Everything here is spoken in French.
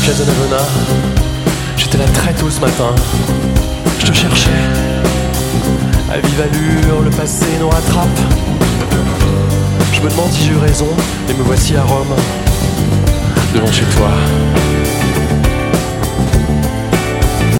Casanavona. J'étais là très tôt ce matin. Je te cherchais. À vive allure, le passé nous rattrape. Je me demande si j'ai eu raison, et me voici à Rome, devant chez toi.